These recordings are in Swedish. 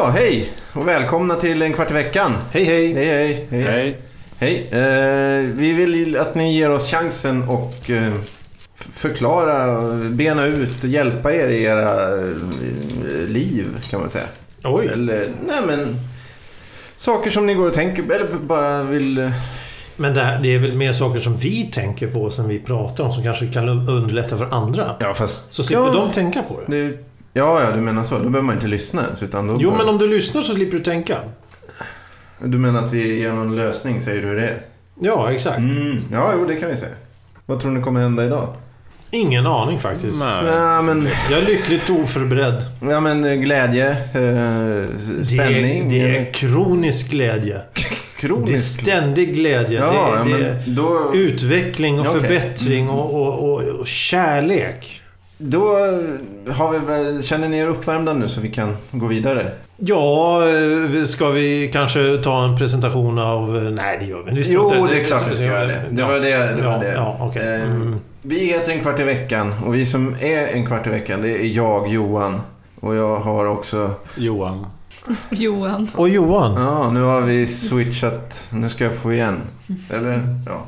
Ja, hej och välkomna till En kvart i veckan. Hej, hej. Hej, hej. Hej. Hej. Vi vill att ni ger oss chansen och förklara, bena ut, hjälpa er i era liv, kan man säga. Oj. Eller, nej men, saker som ni går och tänker eller bara vill... Men det är väl mer saker som vi tänker på, som vi pratar om, som kanske kan underlätta för andra. Ja, fast... Så slipper de tänka på det. Ja, du menar så. Då behöver man inte lyssna ens, utan då men om du lyssnar så slipper du tänka. Du menar att vi ger någon lösning, säger du det? Ja, exakt. Ja, det kan vi säga. Vad tror ni kommer hända idag? Ingen aning faktiskt. Ja, men... Jag är lyckligt oförberedd. Ja, men glädje, spänning. Det är kronisk glädje. Det är ständig glädje. Ja, det är då... utveckling och förbättring och kärlek. Då har vi väl, känner ni er uppvärmda nu så vi kan gå vidare? Ja, ska vi kanske ta en presentation av... Nej, det gör vi. Det är klart vi ska göra det. Det var det. Ja, okay. Vi heter En kvart i veckan och vi som är En kvart i veckan, det är jag, Johan. Och jag har också... Johan. Och Johan. Ja, nu har vi switchat. Nu ska jag få igen. Eller, ja.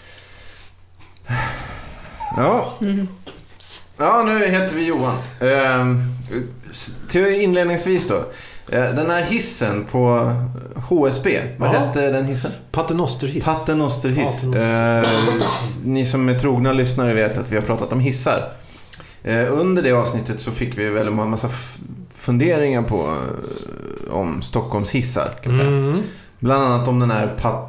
Ja. Ja, nu heter vi Johan. Till inledningsvis då. Den här hissen på HSB. Vad hette den hissen? Paternosterhiss. Paternosterhiss. Ni som är trogna lyssnare vet att vi har pratat om hissar. Under det avsnittet så fick vi väl en massa funderingar på om Stockholms hissar, kan man säga. Bland annat om den här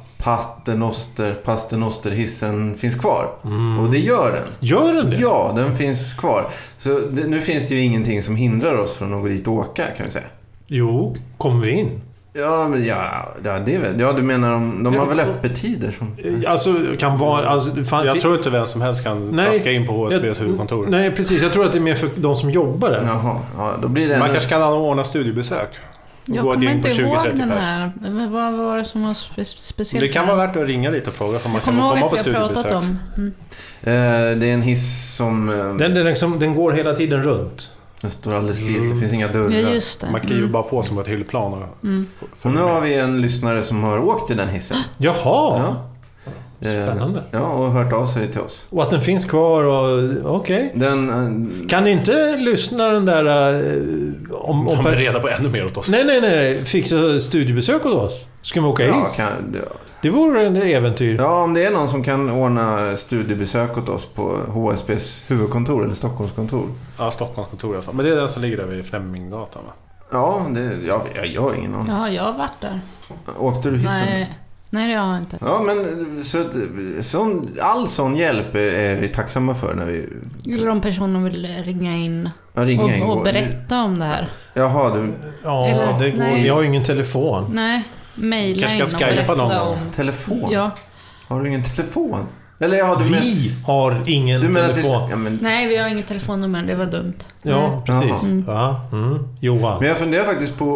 Paternosterhissen finns kvar. Och det gör den. Gör den det? Ja, den finns kvar. Så nu finns det ju ingenting som hindrar oss från att gå dit och åka, kan vi säga. Jo, kommer vi in? Ja, men det är väl. Ja, du menar de har väl öppettider som... Alltså, kan vara... Jag tror inte vem som helst kan traska in på HSBs huvudkontor. Nej, precis. Jag tror att det är mer för de som jobbar där. Jaha, ja, då blir det... Man kanske kan ordna studiebesök. Jag kommer inte ihåg den här. Vad var det som var speciellt? Det kan vara värt att ringa lite och fråga om man kan komma på studiebesök. Det är en hiss som... Den går hela tiden runt. Den står alldeles still, det finns inga dörrar. Ja, just det. Man kliver bara på som ett hyllplan. Och nu har vi en lyssnare som har åkt i den hissen. Jaha! Ja. Spännande. Ja, och hört av sig till oss. Och att den finns kvar och... Okej. Kan inte lyssnaren där... De är reda på ännu mer åt oss. Nej. Fixa studiebesök åt oss. Ska vi åka hiss? Det vore en äventyr. Ja, om det är någon som kan ordna studiebesök åt oss på HSBs huvudkontor eller Stockholmskontor. Ja, Stockholmskontor i alla fall. Men det är den som ligger där vid Fleminggatan, va? Ja, jag har ingen aning. Ja, jag har varit där. Åkte du hissen? Nej, det har jag inte. Ja, men all sån hjälp är vi tacksamma för när vi... Eller om personen vill ringa in och berätta om det här. Jaha, du... Ja, eller, det går. Jag har ju ingen telefon. Nej, mejla in och berätta om... Telefon? Ja. Har du ingen telefon? Eller har har ingen telefon. Nej, vi har ingen telefonnummer, det var dumt. Ja, precis. Johan. Men jag funderar faktiskt på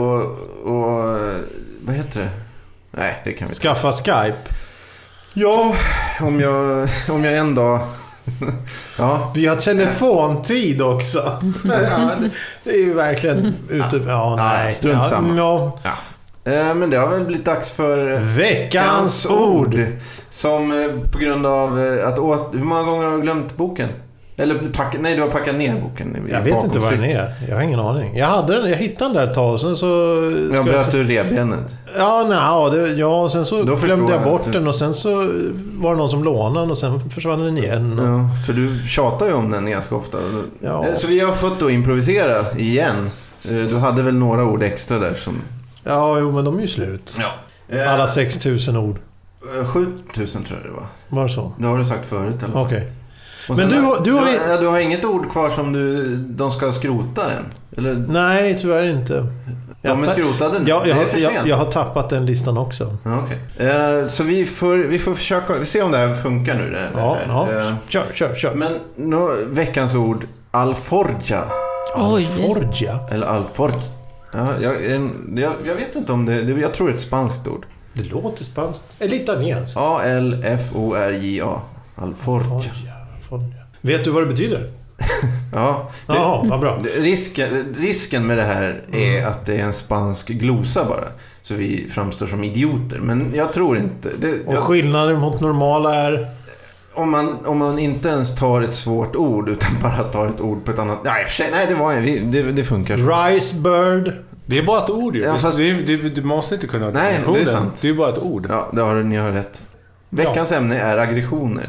vad heter det? Nej, det kan vi skaffa Skype. Ja, om jag en dag... Ja. Vi har telefontid också. Det är ju verkligen ute... strunt samma. Men det har väl blivit dags för veckans ord. Som på grund av att... Hur många gånger har du glömt boken? Eller du har packat ner boken. Jag vet inte vad den är. Jag har ingen aning. Jag hittade den där ett tag och sen så... Jag bröt ur revbenet. Sen så glömde jag bort den och sen så var det någon som lånade den och sen försvann den igen. Ja, för du tjatar ju om den ganska ofta. Ja. Så vi har fått då improvisera igen. Du hade väl några ord extra där som... Ja, men de är ju slut. Ja. Alla 6000 ord. 7000 tror jag det var. Var det så? Det har du sagt förut eller? Okej. Men du har inget ord kvar som de ska skrota än? Eller? Nej, tyvärr inte. De är skrotade nu. Jag har tappat den listan också. Okay. Så vi får försöka se om det här funkar nu. Kör. Men veckans ord Alforja. Alforja? Eller Alforja. Ja, jag vet inte om det. Jag tror det är ett spanskt ord. Det låter spanskt. Eller italienskt. Alforja. Alforja. Vet du vad det betyder? Ja. Vad bra. Risken med det här är att det är en spansk glosa bara. Så vi framstår som idioter. Men jag tror inte... skillnaden mot normala är... Om man inte ens tar ett svårt ord utan bara tar ett ord på ett annat... Det funkar. Ricebird. Det är bara ett ord ju. Ja, fast... Du måste inte kunna... Nej, det är sant. Det är bara ett ord. Ja, ni har rätt. Veckans ämne är aggressioner.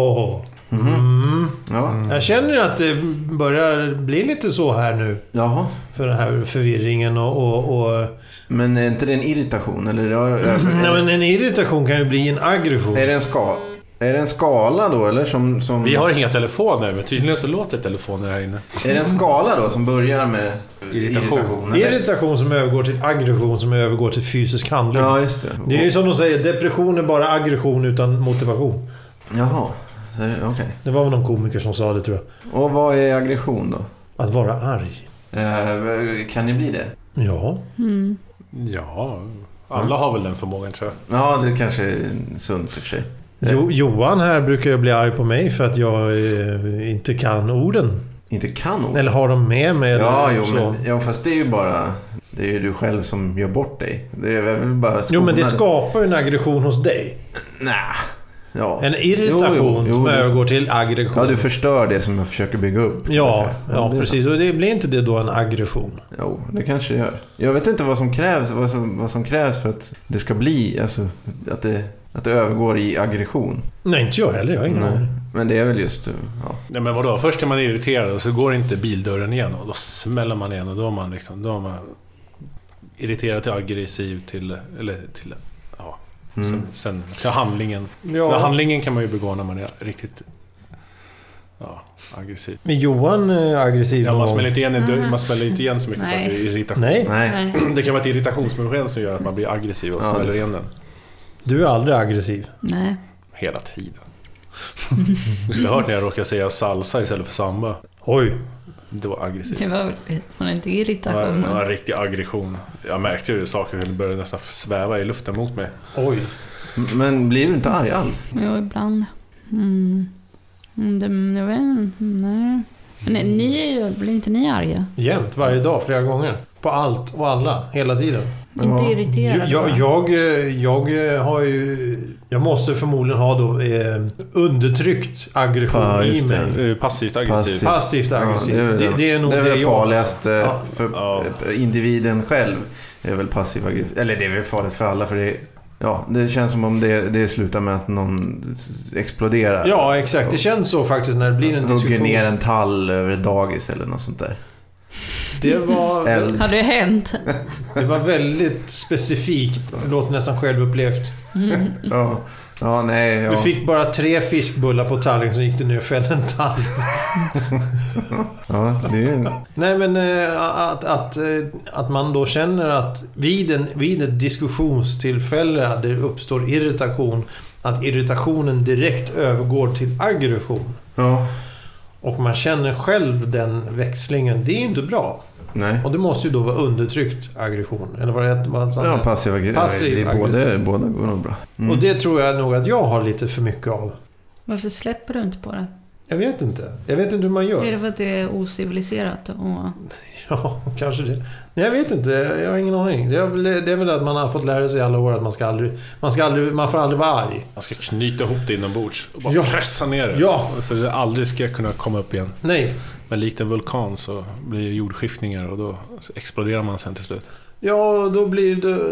Jag känner att det börjar bli lite så här nu. Jaha. För den här förvirringen och... Men är inte det en irritation? Eller Nej, men en irritation kan ju bli en aggression. Är det en skala då, eller som... Vi har inga telefoner, men tydligen så låter telefoner här inne. Är det en skala då som börjar med irritation? Irritation som övergår till aggression som övergår till fysisk handling. Ja, just det. Det är ju som de säger, depression är bara aggression utan motivation. Jaha, okej. Det var väl någon komiker som sa det, tror jag. Och vad är aggression då? Att vara arg. Kan ni bli det? Ja. Ja, alla har väl den förmågan, tror jag. Ja, det kanske är sunt i och för sig. Johan här brukar ju bli arg på mig för att jag inte kan orden. Inte kan orden? Eller har de med mig? Fast det är ju bara... Det är ju du själv som gör bort dig. Det är väl bara... Men det skapar ju en aggression hos dig. Nej. Ja. En irritation som övergår till aggression. Ja, du förstör det som jag försöker bygga upp. Ja, precis. Och det blir inte det då en aggression? Jo, det kanske gör. Jag vet inte vad som krävs för att det ska bli, alltså, att det övergår i aggression. Nej, inte jag heller. Jag har ingen aning. Men det är väl just... Ja. Nej, men vadå? Först är man irriterad och så går inte bildörren igen och då smäller man igen och då är man irriterad till aggressiv till sen till handlingen. Ja. Handlingen kan man ju begå när man är riktigt aggressiv. Men Johan är aggressiv. Ja, man smäller inte igen så mycket. Så att det är irritation. Nej. Det kan vara ett irritationsmoment som gör att man blir aggressiv och smäller igen den. Du är aldrig aggressiv. Nej. Hela tiden. Du skulle ha hört när jag råkade säga salsa istället för samba. Oj. Det var aggressivt. Det var inte irritation. Det var en riktig aggression. Jag märkte ju saker som började nästan sväva i luften mot mig. Oj. Men blir du inte arg alls? Jo, ibland. Jag vet inte. Nej. Blir inte ni arga? Jämt, varje dag, flera gånger. På allt och alla, hela tiden. Inte irriterad. Jag måste förmodligen ha då undertryckt aggression i mig. Passivt aggressiv. Passivt aggressiv. Det är nog det farligaste för individen själv. Det är väl passiv aggressiv. Eller det är väl farligt för alla, för det känns som om det slutar med att någon exploderar. Ja, exakt. Det känns så faktiskt när det blir en diskussion. Hugger ner en tall över ett dagis eller något sånt där. Det var... Hade det hänt? Det var väldigt specifikt. Det låter nästan självupplevt. Du fick bara 3 fiskbullar på tallriken, så gick det ner och fällde en tall. Nej, men att man då känner att vid ett diskussionstillfälle där det uppstår irritation, att irritationen direkt övergår till aggression. Ja. Och man känner själv den växlingen. Det är inte bra. Nej. Och det måste ju då vara undertryckt aggression. Eller vad det? Ja, passiv aggression. Båda går nog bra. Och det tror jag nog att jag har lite för mycket av. Varför släpper du inte på det? Jag vet inte hur man gör. Är det för att det är ociviliserat? Ja, kanske det. Nej, jag vet inte. Jag har ingen aning. Det är väl att man har fått lära sig i alla år att man får aldrig vara arg. Man ska knyta ihop det inombords och bara pressa ner det. Ja. Så det aldrig ska kunna komma upp igen. Nej. Men likt en vulkan så blir det jordskiftningar och då exploderar man sen till slut. Ja, då blir det...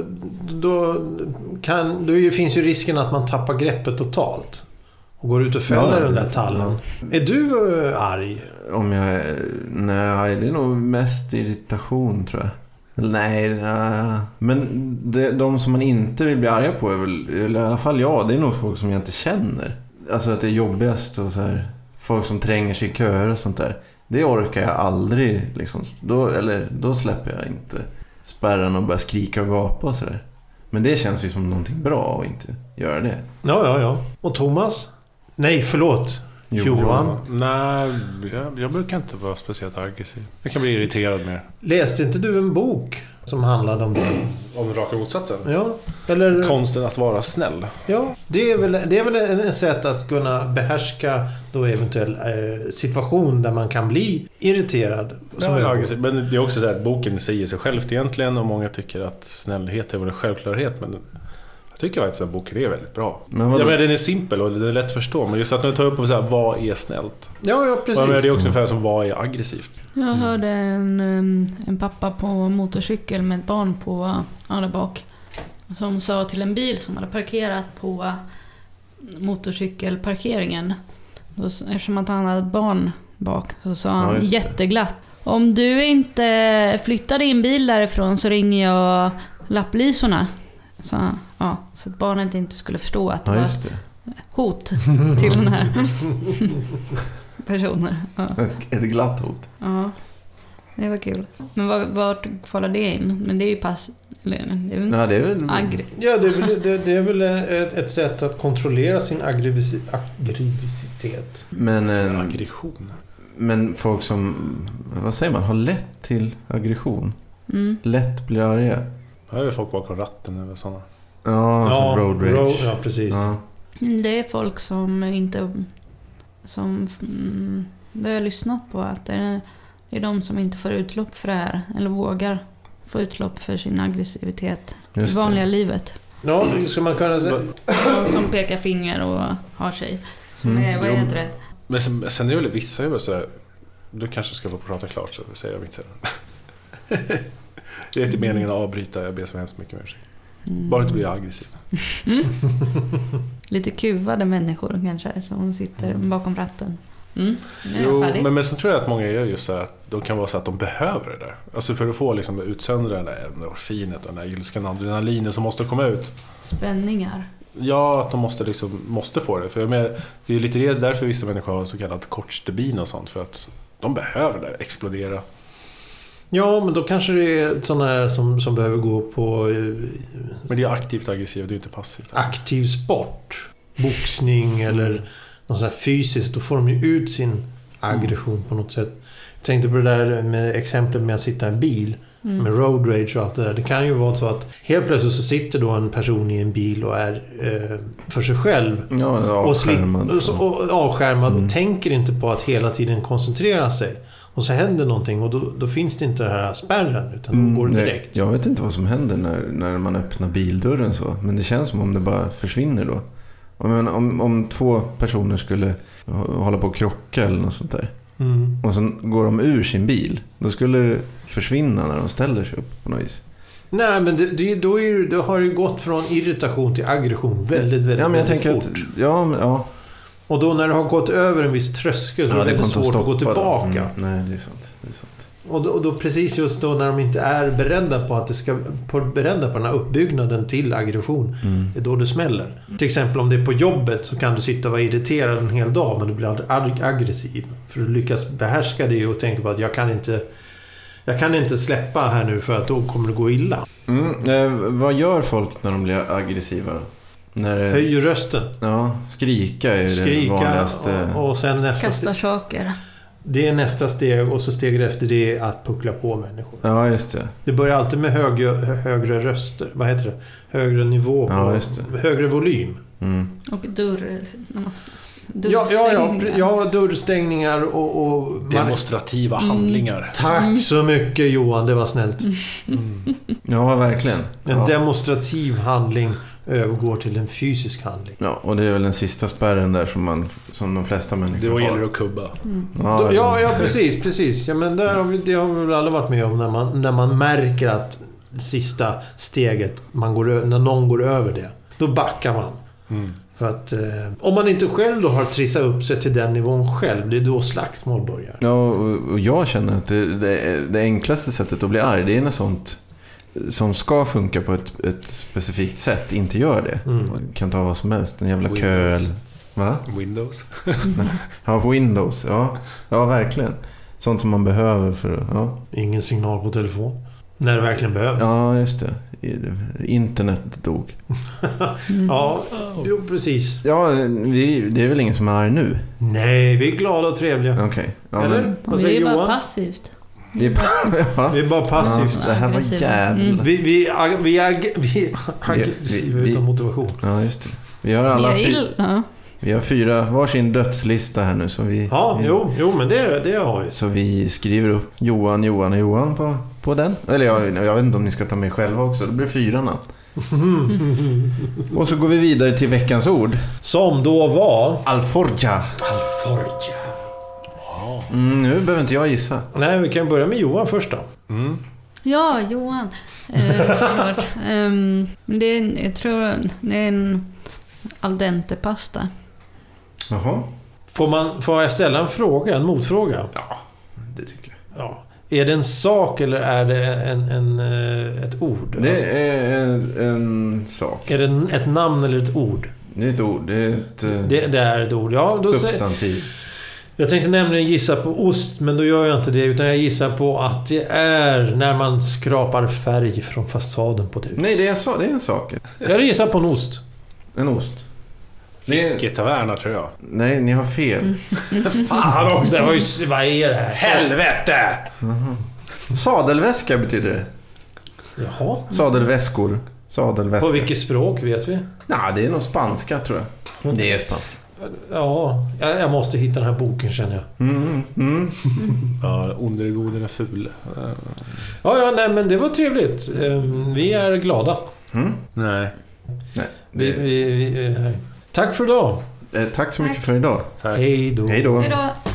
Då finns ju risken att man tappar greppet totalt. Och går ut och fäller den där tallen. Är du arg? Nej, det är nog mest irritation, tror jag. Nej. Men de som man inte vill bli arga på är väl, eller i alla fall det är nog folk som jag inte känner. Alltså att det är jobbigast och så här, folk som tränger sig i köer och sånt där. Det orkar jag aldrig liksom. Då släpper jag inte spärren och börjar skrika och gapa och sådär. Men det känns ju som någonting bra att inte göra det. Ja. Och Thomas? Nej, förlåt. Johan? Nej, jag brukar inte vara speciellt aggressiv. Jag kan bli irriterad mer. Läste inte du en bok som handlade om det? Om raka motsatsen? Ja. Eller konsten att vara snäll. Ja, det är väl en sätt att kunna behärska då eventuell situation där man kan bli irriterad. Men det är också så att boken säger sig självt egentligen, och många tycker att snällhet är väl en självklarhet, men jag tycker faktiskt att boken är väldigt bra. Men den är simpel och den är lätt att förstå, men just att den tar upp och så här, vad är snällt? Ja, precis. Och det är också ungefär som vad är aggressivt. Jag hörde en pappa på motorcykel med ett barn på där bak, som sa till en bil som hade parkerat på motorcykelparkeringen. Eftersom att han hade barn bak, så sa han jätteglatt: om du inte flyttar din bil därifrån så ringer jag lapplisorna. Så att barnet inte skulle förstå att det var ett hot till den här personen. Ja. Ett glatt hot. Ja, det var kul. Men vart faller det in? Men det är ju det är väl ett sätt att kontrollera sin aggressivitet. Men aggression. Men folk som, vad säger man, har lätt till aggression. Lätt blir arga. Ja, det är folk bakom ratten eller sådana. Ja, road rage. Ja, precis. Ja. Det är folk som inte, det har jag lyssnat på, att det är de som inte får utlopp för det här, eller vågar få utlopp för sin aggressivitet i vanliga livet. Ja, det ska man kunna säga. Som pekar finger och har sig. Som är, vad heter det? Men sen är det väl vissa ju så här, du kanske ska få prata klart, så säger jag mitt sen. Det är inte meningen att avbryta, jag ber så hemskt mycket mer. Bara inte bli aggressiv. Lite kuvade människor kanske som sitter bakom ratten. Jo, men så tror jag att många gör just så att de kan vara så att de behöver det där. Alltså för att få liksom utsöndra det där endorfinet och den där ilskan, adrenalinen som måste komma ut. Spänningar. Ja, att de måste få det. För det är ju lite därför vissa människor har så kallad kortstubin och sånt, för att de behöver det, explodera. Ja, men då kanske det är sådana här som behöver gå på... Men det är aktivt aggressivt, det är inte passivt. Aktiv sport, boxning eller något sånt här fysiskt. Då får de ju ut sin aggression på något sätt. Jag tänkte på det där med exemplet med att sitta i en bil. Med road rage och allt det där. Det kan ju vara så att helt plötsligt så sitter då en person i en bil och är för sig själv. Ja, avskärmad och tänker inte på att hela tiden koncentrera sig. Och så händer någonting och då finns det inte det här spärren, utan då går det direkt. Jag vet inte vad som händer när man öppnar bildörren så. Men det känns som om det bara försvinner då. Om två personer skulle hålla på att krocka eller något sånt där. Och sen går de ur sin bil. Då skulle det försvinna när de ställer sig upp på något vis. Nej, men då har det gått från irritation till aggression väldigt, väldigt, ja, men jag väldigt tänker fort. Ja. Och då när det har gått över en viss tröskel så är det svårt att gå tillbaka. Nej, det är sant. Och då precis just då när de inte är beredda på att beredda på den här uppbyggnaden till aggression, det är då det smäller. Till exempel om det är på jobbet så kan du sitta och vara irriterad en hel dag, men du blir aldrig aggressiv. För du lyckas behärska det och tänka på att jag kan inte släppa här nu för att då kommer det gå illa. Vad gör folk när de blir aggressiva? Höjer rösten. Ja, skrika är det vanligaste. Och sen kasta saker. Det är nästa steg, och så steget efter det är att puckla på människor. Ja, just det. Det börjar alltid med högre röster. Vad heter det? Högre nivå. Ja, just det. Högre volym. Och dörrstängningar och demonstrativa handlingar. Tack så mycket, Johan, det var snällt. Ja, verkligen. En demonstrativ handling övergår till en fysisk handling. Ja, och det är väl den sista spärren där som de flesta människor det har. Det gäller att kubba. Ja, precis. Ja, men det har vi väl alla varit med om när man märker att sista steget, när någon går över det, då backar man. För att om man inte själv då har trissat upp sig till den nivån själv, det är då slagsmål börjar. Ja, och jag känner att det enklaste sättet att bli arg, det är något sånt som ska funka på ett specifikt sätt, inte gör det. Kan ta vad som helst, en jävla kö. Va? Windows. Ja, Windows, ja. Ja, verkligen. Sånt som man behöver för. Ja. Ingen signal på telefon. När det verkligen behövs. Ja, just det. Internet dog. Ja, jo, precis. Ja, det är väl ingen som är arg nu? Nej, vi är glada och trevliga. Okej. Ja, eller? Det är ju bara passivt. Vi är bara passivt. Det här var jävla... Vi är aggressiva utan motivation. Ja, just det. Vi har alla vi har 4 varsin dödslista här nu som vi... Ja, jo, men det har vi. Så vi skriver upp Johan på den. Eller jag vet inte om ni ska ta med själva också. Det blir 4 namn. Och så går vi vidare till veckans ord. Som då var... Alforja. Nu behöver inte jag gissa. Nej, vi kan börja med Johan först då. Ja, Johan. Såklart. Jag tror det är en al dente pasta. Jaha. Får jag ställa en fråga, en motfråga? Ja, det tycker jag. Ja. Är det en sak eller är det ett ord? Det är en sak. Är det ett namn eller ett ord? Det är ett ord. Det är ett ord, ja. Då substantiv. Jag tänkte nämligen gissa på ost, men då gör jag inte det. Utan jag gissar på att det är när man skrapar färg från fasaden på det. Nej, det är en sak. Jag gissar på en ost. En ost. Fisketaverna tror jag. Nej, ni har fel. Fan också. Vad är det här? Helvete! Sadelväska betyder det. Jaha. Sadelväskor. Sadelväska. På vilket språk vet vi? Nej, det är nog spanska tror jag. Det är spanska. Ja, jag måste hitta den här boken känner jag. Ja, onder är god, den är ful. Ja, nej men det var trevligt. Vi är glada. Nej. Tack för idag. Tack så mycket för idag. Tack. Hej då. Hej då. Hej då.